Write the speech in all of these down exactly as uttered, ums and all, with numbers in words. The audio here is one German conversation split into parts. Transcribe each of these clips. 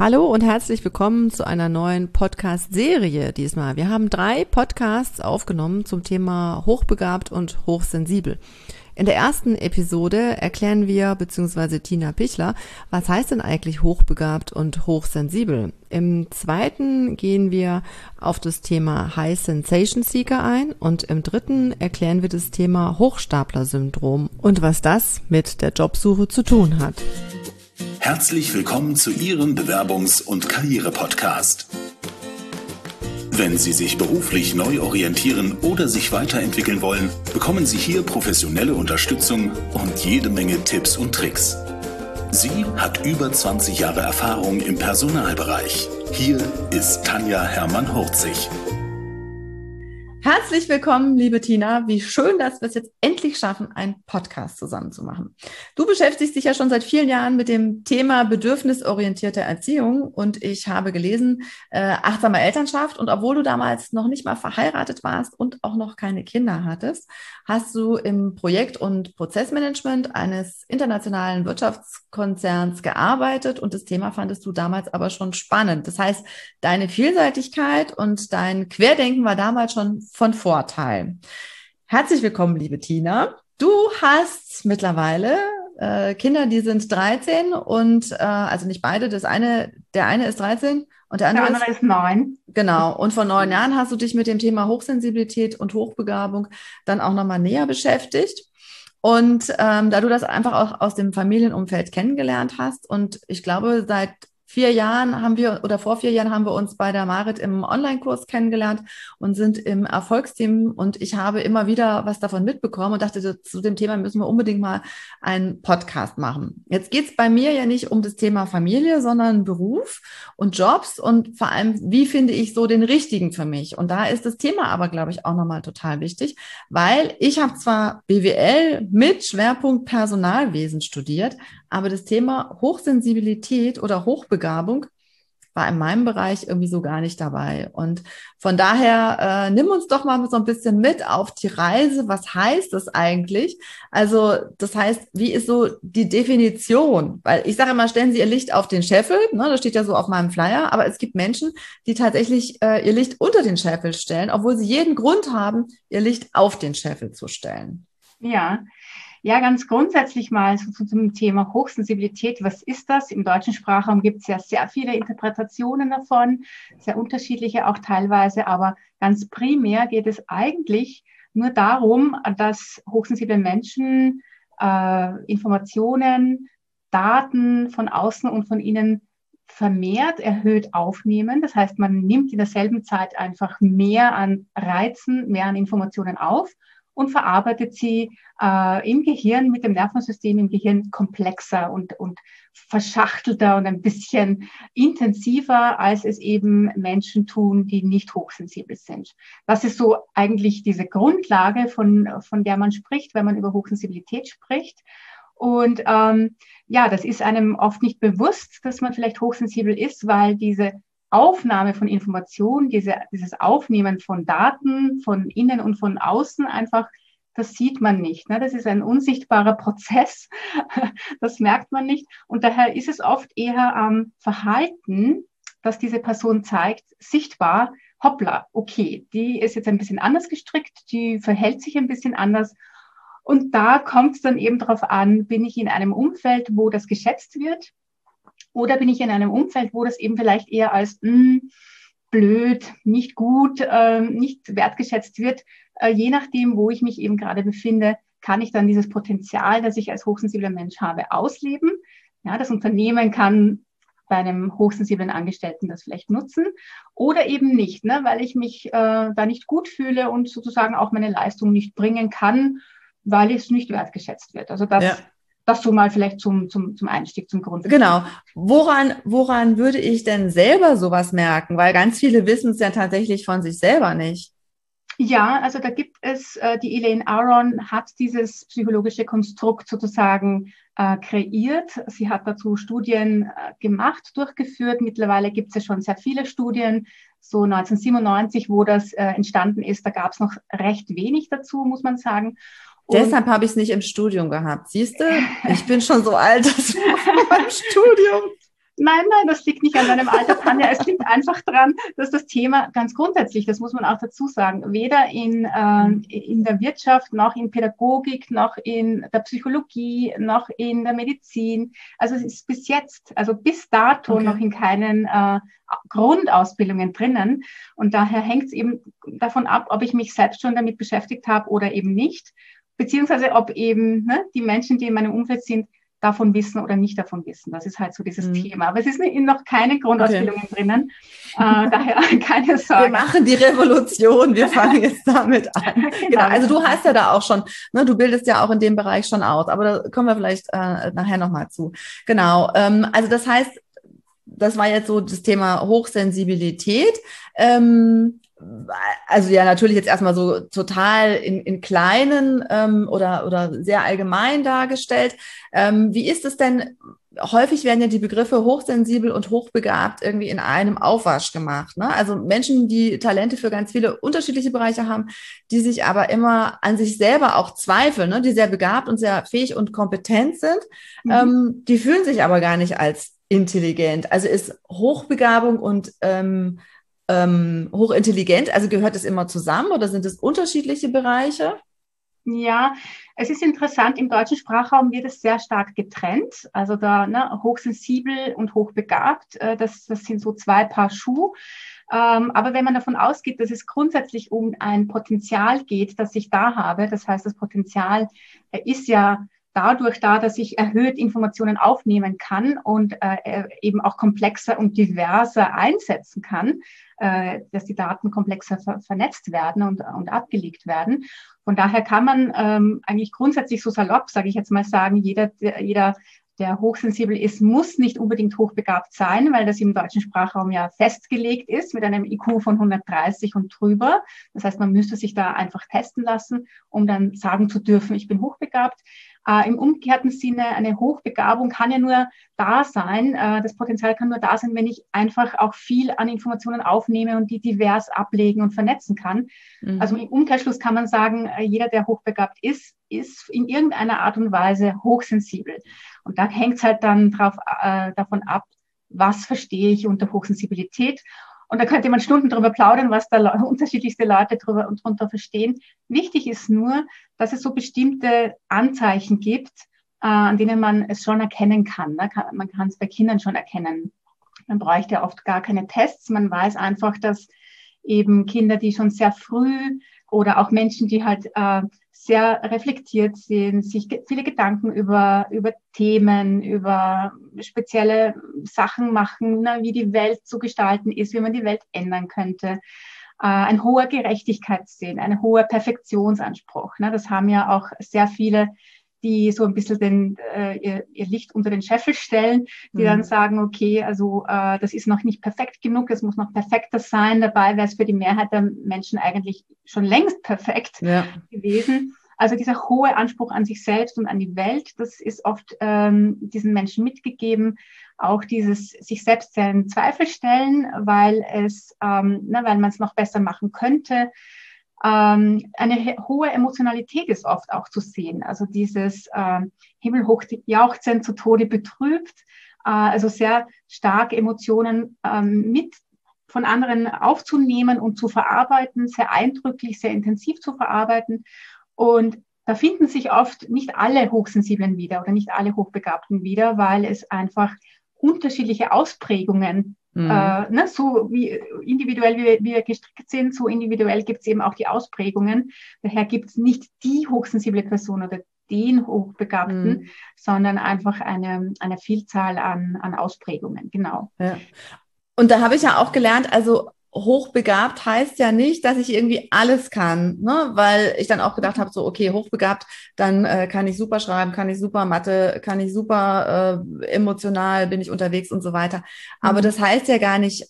Hallo und herzlich willkommen zu einer neuen Podcast-Serie diesmal. Wir haben drei Podcasts aufgenommen zum Thema hochbegabt und hochsensibel. In der ersten Episode erklären wir, beziehungsweise Tina Pichler, was heißt denn eigentlich hochbegabt und hochsensibel? Im zweiten gehen wir auf das Thema High Sensation Seeker ein und im dritten erklären wir das Thema Hochstapler-Syndrom und was das mit der Jobsuche zu tun hat. Herzlich willkommen zu Ihrem Bewerbungs- und Karriere-Podcast. Wenn Sie sich beruflich neu orientieren oder sich weiterentwickeln wollen, bekommen Sie hier professionelle Unterstützung und jede Menge Tipps und Tricks. Sie hat über zwanzig Jahre Erfahrung im Personalbereich. Hier ist Tanja Hermann-Hurzig. Herzlich willkommen, liebe Tina. Wie schön, dass wir es jetzt endlich schaffen, einen Podcast zusammen zu machen. Du beschäftigst dich ja schon seit vielen Jahren mit dem Thema bedürfnisorientierte Erziehung und ich habe gelesen, äh, achtsame Elternschaft, und obwohl du damals noch nicht mal verheiratet warst und auch noch keine Kinder hattest, hast du im Projekt- und Prozessmanagement eines internationalen Wirtschaftskonzerns gearbeitet und das Thema fandest du damals aber schon spannend. Das heißt, deine Vielseitigkeit und dein Querdenken war damals schon von Vorteil. Herzlich willkommen, liebe Tina. Du hast mittlerweile äh, Kinder, die sind dreizehn und äh, also nicht beide, das eine, der eine ist dreizehn und der andere, der andere ist, ist neun. Genau. Und vor neun Jahren hast du dich mit dem Thema Hochsensibilität und Hochbegabung dann auch nochmal näher beschäftigt. Und ähm, da du das einfach auch aus dem Familienumfeld kennengelernt hast und ich glaube, seit Vier Jahren haben wir, oder vor vier Jahren haben wir uns bei der Marit im Online-Kurs kennengelernt und sind im Erfolgsteam und ich habe immer wieder was davon mitbekommen und dachte, zu dem Thema müssen wir unbedingt mal einen Podcast machen. Jetzt geht's bei mir ja nicht um das Thema Familie, sondern Beruf und Jobs und vor allem, wie finde ich so den richtigen für mich? Und da ist das Thema aber, glaube ich, auch nochmal total wichtig, weil ich habe zwar B W L mit Schwerpunkt Personalwesen studiert, aber das Thema Hochsensibilität oder Hochbegabung war in meinem Bereich irgendwie so gar nicht dabei. Und von daher äh, nimm uns doch mal so ein bisschen mit auf die Reise. Was heißt das eigentlich? Also das heißt, wie ist so die Definition? Weil ich sage immer, stellen Sie Ihr Licht auf den Scheffel. Ne, das steht ja so auf meinem Flyer. Aber es gibt Menschen, die tatsächlich äh, ihr Licht unter den Scheffel stellen, obwohl sie jeden Grund haben, ihr Licht auf den Scheffel zu stellen. Ja. Ja, ganz grundsätzlich mal so zum Thema Hochsensibilität. Was ist das? Im deutschen Sprachraum gibt es ja sehr viele Interpretationen davon, sehr unterschiedliche auch teilweise, aber ganz primär geht es eigentlich nur darum, dass hochsensible Menschen äh, Informationen, Daten von außen und von innen vermehrt erhöht aufnehmen. Das heißt, man nimmt in derselben Zeit einfach mehr an Reizen, mehr an Informationen auf und verarbeitet sie äh, im Gehirn, mit dem Nervensystem im Gehirn komplexer und, und verschachtelter und ein bisschen intensiver, als es eben Menschen tun, die nicht hochsensibel sind. Das ist so eigentlich diese Grundlage, von, von der man spricht, wenn man über Hochsensibilität spricht. Und ähm, ja, das ist einem oft nicht bewusst, dass man vielleicht hochsensibel ist, weil diese Aufnahme von Informationen, diese, dieses Aufnehmen von Daten von innen und von außen einfach, das sieht man nicht. Ne? Das ist ein unsichtbarer Prozess, das merkt man nicht. Und daher ist es oft eher am ähm, Verhalten, das diese Person zeigt, sichtbar, hoppla, okay, die ist jetzt ein bisschen anders gestrickt, die verhält sich ein bisschen anders. Und da kommt es dann eben darauf an, bin ich in einem Umfeld, wo das geschätzt wird, oder bin ich in einem Umfeld, wo das eben vielleicht eher als mh, blöd, nicht gut, äh, nicht wertgeschätzt wird. Äh, je nachdem, wo ich mich eben gerade befinde, kann ich dann dieses Potenzial, das ich als hochsensibler Mensch habe, ausleben. Ja, das Unternehmen kann bei einem hochsensiblen Angestellten das vielleicht nutzen oder eben nicht, ne, weil ich mich äh, da nicht gut fühle und sozusagen auch meine Leistung nicht bringen kann, weil es nicht wertgeschätzt wird. Also das... Ja. Das so mal vielleicht zum, zum, zum Einstieg, zum Grund. Genau. Woran, woran würde ich denn selber sowas merken? Weil ganz viele wissen es ja tatsächlich von sich selber nicht. Ja, also da gibt es, äh, die Elaine Aron hat dieses psychologische Konstrukt sozusagen äh, kreiert. Sie hat dazu Studien äh, gemacht, durchgeführt. Mittlerweile gibt es ja schon sehr viele Studien. So neunzehnhundertsiebenundneunzig, wo das äh, entstanden ist, da gab es noch recht wenig dazu, muss man sagen. Und deshalb habe ich es nicht im Studium gehabt. Siehst du, ich bin schon so alt, das war mein Studium. Nein, nein, das liegt nicht an deinem Alter, Tanja. Es liegt einfach daran, dass das Thema ganz grundsätzlich, das muss man auch dazu sagen, weder in, äh, in der Wirtschaft, noch in Pädagogik, noch in der Psychologie, noch in der Medizin, also es ist bis jetzt, also bis dato okay. noch in keinen äh, Grundausbildungen drinnen. Und daher hängt es eben davon ab, ob ich mich selbst schon damit beschäftigt habe oder eben nicht, beziehungsweise ob eben ne, die Menschen, die in meinem Umfeld sind, davon wissen oder nicht davon wissen. Das ist halt so dieses mhm. Thema. Aber es ist noch keine Grundausbildungen okay. drinnen. Äh, daher keine Sorge. Wir machen die Revolution. Wir fangen jetzt damit an. Genau. Genau. Also du hast ja da auch schon, ne, du bildest ja auch in dem Bereich schon aus. Aber da kommen wir vielleicht äh, nachher nochmal zu. Genau. Ähm, also das heißt, das war jetzt so das Thema Hochsensibilität. Ähm, Also ja, natürlich jetzt erstmal so total in, in kleinen ähm, oder, oder sehr allgemein dargestellt. Ähm, wie ist es denn, häufig werden ja die Begriffe hochsensibel und hochbegabt irgendwie in einem Aufwasch gemacht, ne? Also Menschen, die Talente für ganz viele unterschiedliche Bereiche haben, die sich aber immer an sich selber auch zweifeln, ne? Die sehr begabt und sehr fähig und kompetent sind, mhm. ähm, die fühlen sich aber gar nicht als intelligent. Also ist Hochbegabung und ähm, Ähm, hochintelligent, also gehört es immer zusammen oder sind es unterschiedliche Bereiche? Ja, es ist interessant, im deutschen Sprachraum wird es sehr stark getrennt, also da ne, hochsensibel und hochbegabt, äh, das, das sind so zwei Paar Schuhe. Ähm, aber wenn man davon ausgeht, dass es grundsätzlich um ein Potenzial geht, das ich da habe, das heißt, das Potenzial äh, ist ja dadurch da, dass ich erhöht Informationen aufnehmen kann und äh, eben auch komplexer und diverser einsetzen kann, äh, dass die Daten komplexer ver- vernetzt werden und, und abgelegt werden. Von daher kann man ähm, eigentlich grundsätzlich so salopp, sage ich jetzt mal, sagen, jeder, der, jeder, der hochsensibel ist, muss nicht unbedingt hochbegabt sein, weil das im deutschen Sprachraum ja festgelegt ist mit einem I Q von hundertdreißig und drüber. Das heißt, man müsste sich da einfach testen lassen, um dann sagen zu dürfen, ich bin hochbegabt. Äh, im umgekehrten Sinne, eine Hochbegabung kann ja nur da sein, äh, das Potenzial kann nur da sein, wenn ich einfach auch viel an Informationen aufnehme und die divers ablegen und vernetzen kann. Mhm. Also im Umkehrschluss kann man sagen, äh, jeder, der hochbegabt ist, ist in irgendeiner Art und Weise hochsensibel. Und da hängt es halt dann drauf, äh, davon ab, was verstehe ich unter Hochsensibilität. Und da könnte man Stunden drüber plaudern, was da le- unterschiedlichste Leute drüber und drunter verstehen. Wichtig ist nur, dass es so bestimmte Anzeichen gibt, äh, an denen man es schon erkennen kann. Ne? Kann man kann es bei Kindern schon erkennen. Man bräuchte ja oft gar keine Tests. Man weiß einfach, dass eben Kinder, die schon sehr früh oder auch Menschen, die halt äh, sehr reflektiert sind, sich ge- viele Gedanken über, über Themen, über spezielle Sachen machen, ne, wie die Welt zu gestalten ist, wie man die Welt ändern könnte. Äh, ein hoher Gerechtigkeitssinn, ein hoher Perfektionsanspruch. Ne, das haben ja auch sehr viele, die so ein bisschen den, äh, ihr, ihr Licht unter den Scheffel stellen, die mhm. dann sagen, okay, also äh, das ist noch nicht perfekt genug, es muss noch perfekter sein. Dabei wäre es für die Mehrheit der Menschen eigentlich schon längst perfekt ja. gewesen. Also dieser hohe Anspruch an sich selbst und an die Welt, das ist oft ähm, diesen Menschen mitgegeben. Auch dieses sich selbst sehr in Zweifel stellen, weil es, ähm, ne, weil man es noch besser machen könnte. Ähm, eine he- hohe Emotionalität ist oft auch zu sehen. Also dieses ähm, himmelhoch jauchzen, zu Tode betrübt, äh, also sehr starke Emotionen ähm, mit von anderen aufzunehmen und zu verarbeiten, sehr eindrücklich, sehr intensiv zu verarbeiten. Und da finden sich oft nicht alle Hochsensiblen wieder oder nicht alle Hochbegabten wieder, weil es einfach unterschiedliche Ausprägungen Mhm. Äh, ne, so wie individuell wie, wie wir gestrickt sind, so individuell gibt es eben auch die Ausprägungen. Daher gibt es nicht die hochsensible Person oder den Hochbegabten, mhm. sondern einfach eine, eine Vielzahl an, an Ausprägungen, genau. Ja. Und da habe ich ja auch gelernt, also hochbegabt heißt ja nicht, dass ich irgendwie alles kann, ne? Weil ich dann auch gedacht habe, so okay, hochbegabt, dann äh, kann ich super schreiben, kann ich super Mathe, kann ich super äh, emotional, bin ich unterwegs und so weiter. Aber mhm. das heißt ja gar nicht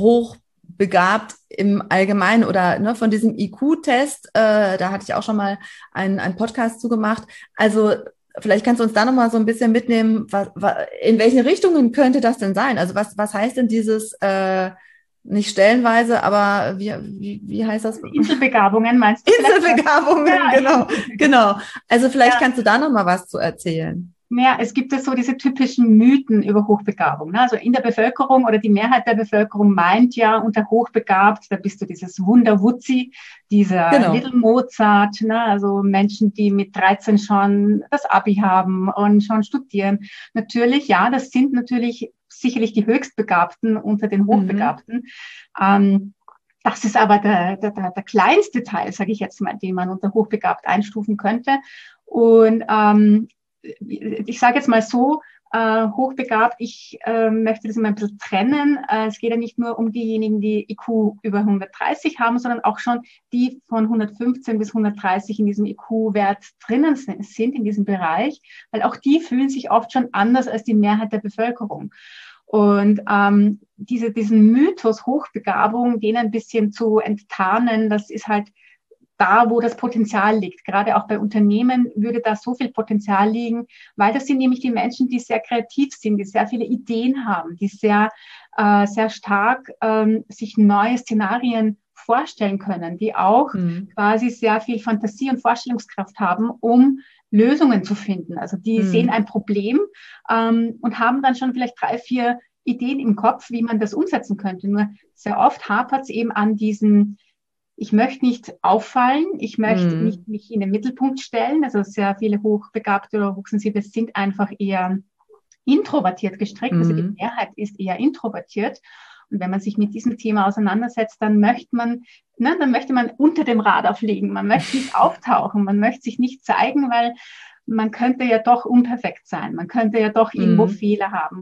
hochbegabt im Allgemeinen oder ne, von diesem I Q-Test, äh, da hatte ich auch schon mal einen, einen Podcast zu gemacht. Also vielleicht kannst du uns da nochmal so ein bisschen mitnehmen, was, was, in welchen Richtungen könnte das denn sein? Also was, was heißt denn dieses äh, nicht stellenweise, aber wie, wie, wie heißt das? Inselbegabungen meinst du? Inselbegabungen, ja. genau, genau. Also vielleicht ja. kannst du da noch mal was zu erzählen. Ja, es gibt ja so diese typischen Mythen über Hochbegabung. Ne? Also in der Bevölkerung oder die Mehrheit der Bevölkerung meint ja unter hochbegabt, da bist du dieses Wunderwuzzi, dieser Genau. Little Mozart, ne? Also Menschen, die mit dreizehn schon das Abi haben und schon studieren. Natürlich, ja, das sind natürlich sicherlich die Höchstbegabten unter den Mhm. Hochbegabten. Ähm, das ist aber der, der, der kleinste Teil, sage ich jetzt mal, den man unter hochbegabt einstufen könnte. Und ähm, ich sage jetzt mal so, äh, hochbegabt, ich äh, möchte das immer ein bisschen trennen. Äh, es geht ja nicht nur um diejenigen, die I Q über hundertdreißig haben, sondern auch schon die von hundertfünfzehn bis hundertdreißig in diesem I Q-Wert drinnen sind, in diesem Bereich, weil auch die fühlen sich oft schon anders als die Mehrheit der Bevölkerung. Und ähm, diese, diesen Mythos Hochbegabung, den ein bisschen zu enttarnen, das ist halt da, wo das Potenzial liegt. Gerade auch bei Unternehmen würde da so viel Potenzial liegen, weil das sind nämlich die Menschen, die sehr kreativ sind, die sehr viele Ideen haben, die sehr, äh, sehr stark ähm, sich neue Szenarien vorstellen können, die auch Mhm. quasi sehr viel Fantasie und Vorstellungskraft haben, um Lösungen zu finden. Also die sehen Mhm. ein Problem ähm, und haben dann schon vielleicht drei, vier Ideen im Kopf, wie man das umsetzen könnte. Nur sehr oft hapert es eben an diesen ich möchte nicht auffallen, ich möchte Mhm. nicht mich in den Mittelpunkt stellen. Also sehr viele Hochbegabte oder Hochsensible sind einfach eher introvertiert gestrickt. Also die Mhm. Mehrheit ist eher introvertiert. Und wenn man sich mit diesem Thema auseinandersetzt, dann möchte man, ne, dann möchte man unter dem Radar fliegen. Man möchte nicht auftauchen, man möchte sich nicht zeigen, weil man könnte ja doch unperfekt sein. Man könnte ja doch irgendwo Mhm. Fehler haben.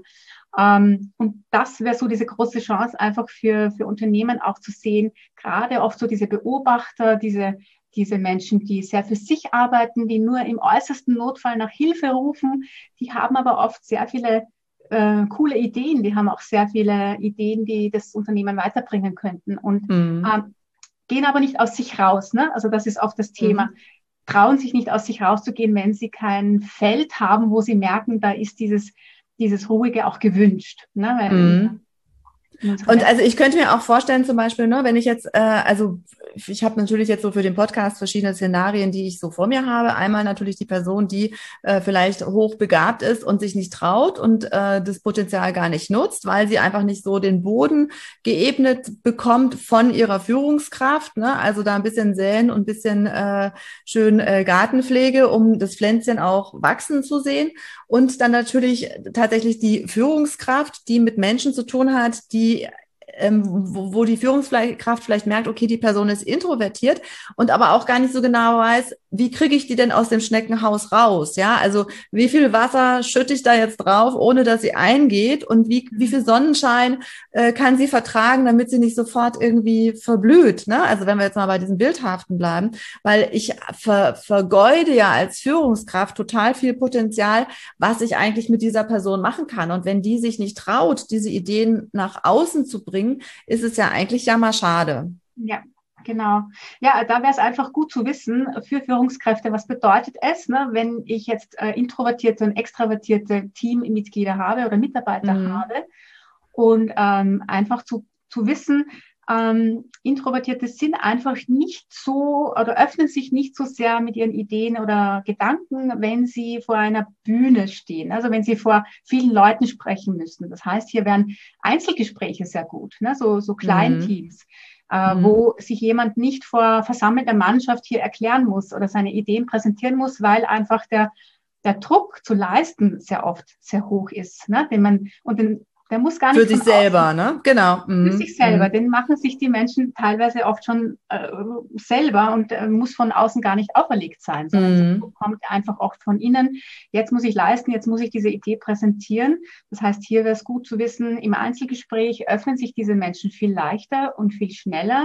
Ähm, und das wäre so diese große Chance einfach für, für Unternehmen auch zu sehen, gerade oft so diese Beobachter, diese, diese Menschen, die sehr für sich arbeiten, die nur im äußersten Notfall nach Hilfe rufen, die haben aber oft sehr viele äh, coole Ideen, die haben auch sehr viele Ideen, die das Unternehmen weiterbringen könnten und Mhm. ähm, gehen aber nicht aus sich raus. Ne? Also das ist oft das Thema. Mhm. Trauen sich nicht aus sich rauszugehen, wenn sie kein Feld haben, wo sie merken, da ist dieses dieses Ruhige auch gewünscht. Ne? Weil in, Mhm. in unserem Und Netz. also ich könnte mir auch vorstellen, zum Beispiel, ne, wenn ich jetzt, äh, also ich habe natürlich jetzt so für den Podcast verschiedene Szenarien, die ich so vor mir habe. Einmal natürlich die Person, die äh, vielleicht hochbegabt ist und sich nicht traut und äh, das Potenzial gar nicht nutzt, weil sie einfach nicht so den Boden geebnet bekommt von ihrer Führungskraft. Ne? Also da ein bisschen säen und ein bisschen äh, schön äh, Gartenpflege, um das Pflänzchen auch wachsen zu sehen. Und dann natürlich tatsächlich die Führungskraft, die mit Menschen zu tun hat, die ähm, wo, wo die Führungskraft vielleicht merkt, okay, die Person ist introvertiert und aber auch gar nicht so genau weiß, wie kriege ich die denn aus dem Schneckenhaus raus? Ja, also wie viel Wasser schütte ich da jetzt drauf, ohne dass sie eingeht und wie, wie viel Sonnenschein äh, kann sie vertragen, damit sie nicht sofort irgendwie verblüht? Ne? Also wenn wir jetzt mal bei diesem Bildhaften bleiben, weil ich ver, vergeude ja als Führungskraft total viel Potenzial, was ich eigentlich mit dieser Person machen kann. Und wenn die sich nicht traut, diese Ideen nach außen zu bringen, ist es ja eigentlich jammerschade. Ja, genau. Ja, da wäre es einfach gut zu wissen für Führungskräfte, was bedeutet es, ne, wenn ich jetzt äh, introvertierte und extravertierte Teammitglieder habe oder Mitarbeiter Mhm. habe und ähm, einfach zu, zu wissen, ähm, Introvertierte sind einfach nicht so oder öffnen sich nicht so sehr mit ihren Ideen oder Gedanken, wenn sie vor einer Bühne stehen, also wenn sie vor vielen Leuten sprechen müssen. Das heißt, hier wären Einzelgespräche sehr gut, ne? so, so Mhm. Kleinteams, äh, Mhm. wo sich jemand nicht vor versammelter Mannschaft hier erklären muss oder seine Ideen präsentieren muss, weil einfach der der Druck zu leisten sehr oft sehr hoch ist, ne? Den man und den, der muss gar Für nicht von sich außen selber, ne? Genau. für Mhm. sich selber. Mhm. Den machen sich die Menschen teilweise oft schon äh, selber und äh, muss von außen gar nicht auferlegt sein, sondern das Mhm. kommt einfach oft von innen. Jetzt muss ich leisten, jetzt muss ich diese Idee präsentieren. Das heißt, hier wäre es gut zu wissen, im Einzelgespräch öffnen sich diese Menschen viel leichter und viel schneller.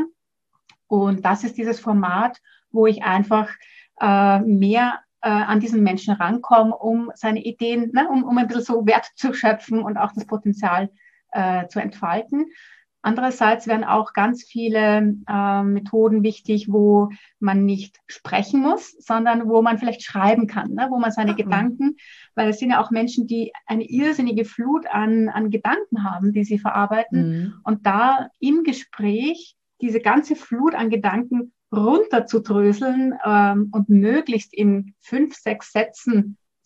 Und das ist dieses Format, wo ich einfach äh, mehr äh, an diesen Menschen rankomme, um seine Ideen, ne, um, um ein bisschen so Wert zu schöpfen und auch das Potenzial äh, zu entfalten. Andererseits werden auch ganz viele äh, Methoden wichtig, wo man nicht sprechen muss, sondern wo man vielleicht schreiben kann, ne? Wo man seine Ah. Gedanken, weil es sind ja auch Menschen, die eine irrsinnige Flut an, an Gedanken haben, die sie verarbeiten. Mhm. Und da im Gespräch diese ganze Flut an Gedanken runterzudröseln ähm, und möglichst in fünf, sechs Sätzen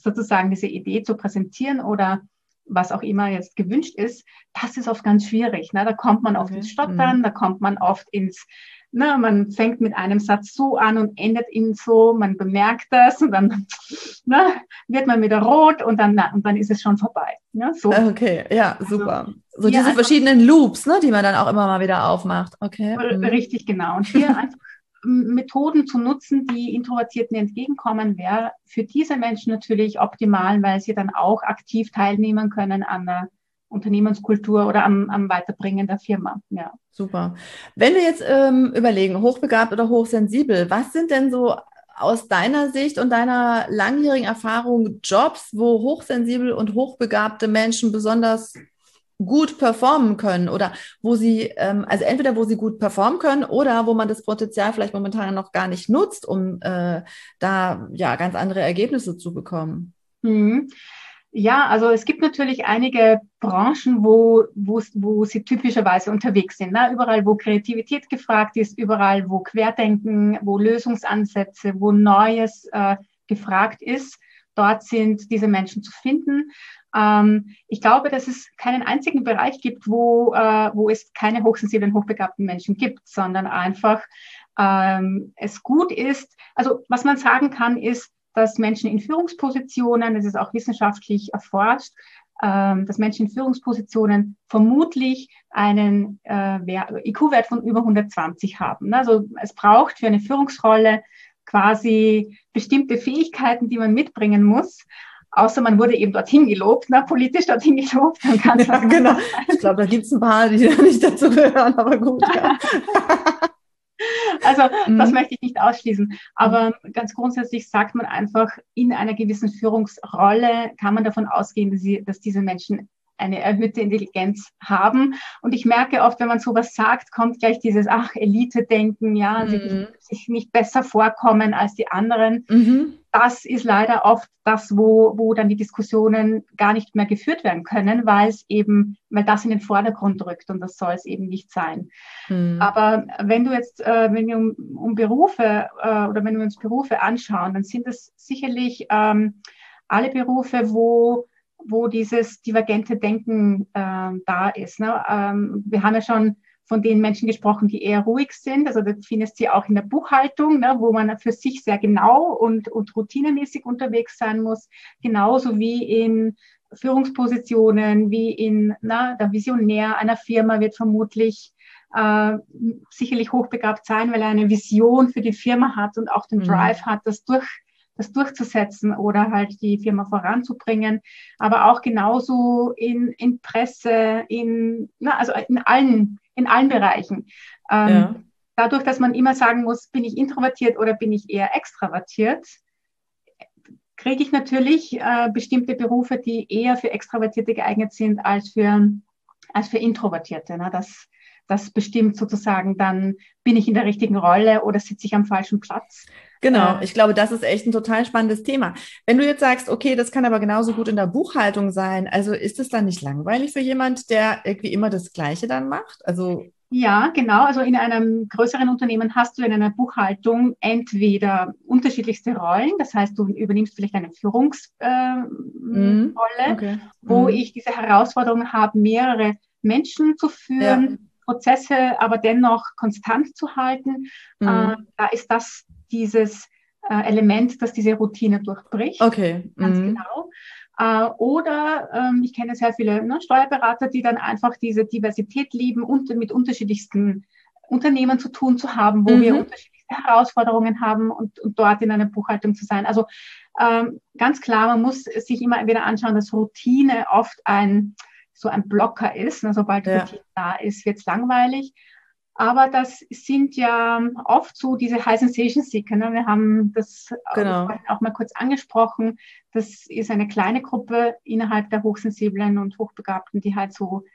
sozusagen diese Idee zu präsentieren oder was auch immer jetzt gewünscht ist, das ist oft ganz schwierig. Ne? Da kommt man oft Okay. ins Stottern, mhm. da kommt man oft ins, ne, man fängt mit einem Satz so an und endet ihn so, man bemerkt das und dann ne, wird man wieder rot und dann, na, und dann ist es schon vorbei. Ne? So. Okay, ja, super. Also, so diese einfach, verschiedenen Loops, ne, die man dann auch immer mal wieder aufmacht. Okay. Richtig, genau. Und hier einfach Methoden zu nutzen, die Introvertierten entgegenkommen, wäre für diese Menschen natürlich optimal, weil sie dann auch aktiv teilnehmen können an der Unternehmenskultur oder am, am Weiterbringen der Firma. Ja. Super. Wenn wir jetzt ähm, überlegen, hochbegabt oder hochsensibel, was sind denn so aus deiner Sicht und deiner langjährigen Erfahrung Jobs, wo hochsensibel und hochbegabte Menschen besonders gut performen können oder wo sie, ähm, also entweder wo sie gut performen können oder wo man das Potenzial vielleicht momentan noch gar nicht nutzt, um äh, da ja ganz andere Ergebnisse zu bekommen? Mhm. Ja, also es gibt natürlich einige Branchen, wo, wo, wo sie typischerweise unterwegs sind. Ne? Überall, wo Kreativität gefragt ist, überall, wo Querdenken, wo Lösungsansätze, wo Neues äh, gefragt ist, dort sind diese Menschen zu finden. Ähm, ich glaube, dass es keinen einzigen Bereich gibt, wo, äh, wo es keine hochsensiblen, hochbegabten Menschen gibt, sondern einfach ähm, es gut ist. Also was man sagen kann, ist, dass Menschen in Führungspositionen, das ist auch wissenschaftlich erforscht, ähm, dass Menschen in Führungspositionen vermutlich einen äh, I Q-Wert von über hundertzwanzig haben. Also es braucht für eine Führungsrolle quasi bestimmte Fähigkeiten, die man mitbringen muss. Außer man wurde eben dorthin gelobt, ne, politisch dorthin gelobt, dann kann es ja, genau. Ich glaube, da gibt es ein paar, die da nicht dazu gehören, aber gut. Ja. Also das mhm. möchte ich nicht ausschließen. Aber mhm. ganz grundsätzlich sagt man einfach, in einer gewissen Führungsrolle kann man davon ausgehen, dass, sie, dass diese Menschen eine erhöhte Intelligenz haben. Und ich merke oft, wenn man sowas sagt, kommt gleich dieses, ach, Elite-Denken, ja, mhm. sie sich nicht besser vorkommen als die anderen. Mhm. Das ist leider oft das, wo, wo dann die Diskussionen gar nicht mehr geführt werden können, weil es eben, weil das in den Vordergrund rückt und das soll es eben nicht sein. Mhm. Aber wenn du jetzt, äh, wenn wir um, um Berufe äh, oder wenn wir uns Berufe anschauen, dann sind es sicherlich ähm, alle Berufe, wo wo dieses divergente Denken äh, da ist. Ne? Ähm, wir haben ja schon von den Menschen gesprochen, die eher ruhig sind. Also du findest sie auch in der Buchhaltung, ne, wo man für sich sehr genau und, und routinemäßig unterwegs sein muss. Genauso wie in Führungspositionen, wie in na, der Visionär einer Firma wird vermutlich äh, sicherlich hochbegabt sein, weil er eine Vision für die Firma hat und auch den mhm. Drive hat, das durch das durchzusetzen oder halt die Firma voranzubringen, aber auch genauso in, in Presse, in, na, also in allen, in allen Bereichen. Ähm, ja. Dadurch, dass man immer sagen muss, bin ich introvertiert oder bin ich eher extravertiert, kriege ich natürlich äh, bestimmte Berufe, die eher für Extravertierte geeignet sind als für, als für Introvertierte. Ne? Das, das bestimmt sozusagen dann, bin ich in der richtigen Rolle oder sitze ich am falschen Platz. Genau, ich glaube, das ist echt ein total spannendes Thema. Wenn du jetzt sagst, okay, das kann aber genauso gut in der Buchhaltung sein, also ist es dann nicht langweilig für jemand, der irgendwie immer das Gleiche dann macht? Also ja, genau. Also in einem größeren Unternehmen hast du in einer Buchhaltung entweder unterschiedlichste Rollen, das heißt, du übernimmst vielleicht eine Führungsrolle, äh, mm, okay. wo mm. ich diese Herausforderung habe, mehrere Menschen zu führen, ja. Prozesse aber dennoch konstant zu halten. Mm. Äh, da ist das dieses äh, Element, das diese Routine durchbricht. Okay. Ganz mhm. genau. Äh, oder ähm, ich kenne sehr viele ne, Steuerberater, die dann einfach diese Diversität lieben und mit unterschiedlichsten Unternehmen zu tun zu haben, wo mhm. wir unterschiedliche Herausforderungen haben und, und dort in einer Buchhaltung zu sein. Also ähm, ganz klar, man muss sich immer wieder anschauen, dass Routine oft ein so ein Blocker ist. Ne, sobald ja. Routine da ist, wird es langweilig. Aber das sind ja oft so diese High Sensation Seeker. Ne? Wir haben das genau. auch mal kurz angesprochen. Das ist eine kleine Gruppe innerhalb der Hochsensiblen und Hochbegabten, die halt so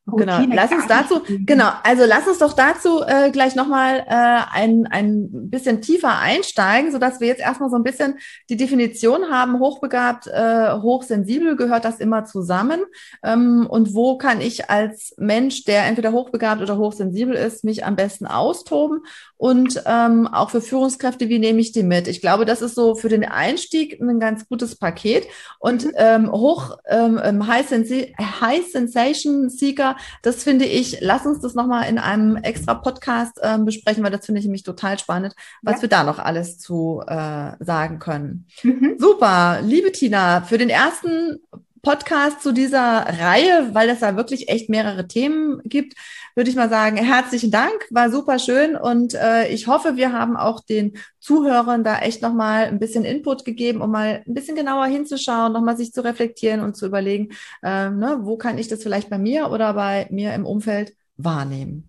Genau, lass uns dazu, genau, also lass uns doch dazu äh, gleich nochmal äh, ein, ein bisschen tiefer einsteigen, sodass wir jetzt erstmal so ein bisschen die Definition haben, hochbegabt, äh, hochsensibel, gehört das immer zusammen? Ähm, und wo kann ich als Mensch, der entweder hochbegabt oder hochsensibel ist, mich am besten austoben? Und ähm, auch für Führungskräfte, wie nehme ich die mit? Ich glaube, das ist so für den Einstieg ein ganz gutes Paket. Und ähm, hoch ähm, High, Sensi- High Sensation Seeker, das finde ich, lass uns das nochmal in einem extra Podcast äh, besprechen, weil das finde ich nämlich total spannend, was ja. wir da noch alles zu äh, sagen können. Mhm. Super, liebe Tina, für den ersten Podcast zu dieser Reihe, weil es da wirklich echt mehrere Themen gibt, würde ich mal sagen, herzlichen Dank, war super schön und äh, ich hoffe, wir haben auch den Zuhörern da echt nochmal ein bisschen Input gegeben, um mal ein bisschen genauer hinzuschauen, nochmal sich zu reflektieren und zu überlegen, äh, ne, wo kann ich das vielleicht bei mir oder bei mir im Umfeld wahrnehmen.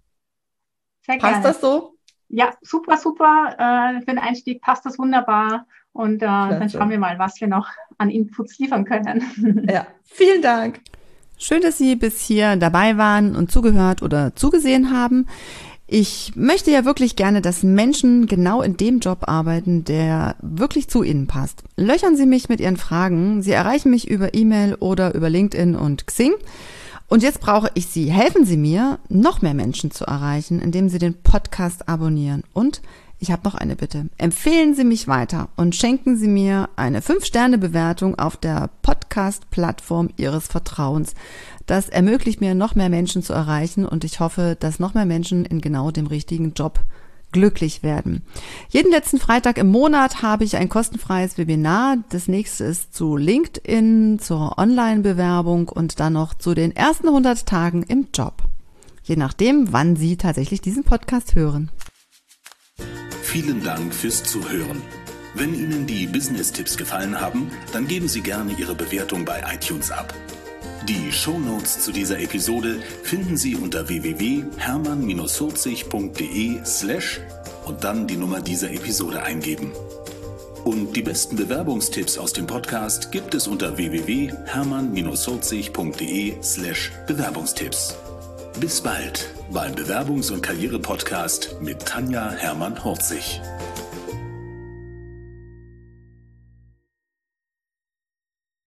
Sehr gerne. Passt das so? Ja, super, super. Äh, für den Einstieg passt das wunderbar. Und äh, dann schauen wir mal, was wir noch an Inputs liefern können. Ja, vielen Dank. Schön, dass Sie bis hier dabei waren und zugehört oder zugesehen haben. Ich möchte ja wirklich gerne, dass Menschen genau in dem Job arbeiten, der wirklich zu Ihnen passt. Löchern Sie mich mit Ihren Fragen. Sie erreichen mich über E-Mail oder über LinkedIn und Xing. Und jetzt brauche ich Sie. Helfen Sie mir, noch mehr Menschen zu erreichen, indem Sie den Podcast abonnieren. Und ich habe noch eine Bitte. Empfehlen Sie mich weiter und schenken Sie mir eine fünf Sterne Bewertung auf der Podcast-Plattform Ihres Vertrauens. Das ermöglicht mir, noch mehr Menschen zu erreichen und ich hoffe, dass noch mehr Menschen in genau dem richtigen Job glücklich werden. Jeden letzten Freitag im Monat habe ich ein kostenfreies Webinar. Das nächste ist zu LinkedIn, zur Online-Bewerbung und dann noch zu den ersten hundert Tagen im Job. Je nachdem, wann Sie tatsächlich diesen Podcast hören. Vielen Dank fürs Zuhören. Wenn Ihnen die Business-Tipps gefallen haben, dann geben Sie gerne Ihre Bewertung bei iTunes ab. Die Shownotes zu dieser Episode finden Sie unter w w w punkt hermann vierzig punkt de slash und dann die Nummer dieser Episode eingeben. Und die besten Bewerbungstipps aus dem Podcast gibt es unter w w w punkt hermann vierzig punkt de slash Bewerbungstipps. Bis bald beim Bewerbungs- und Karriere-Podcast mit Tanja Hermann-Horzig.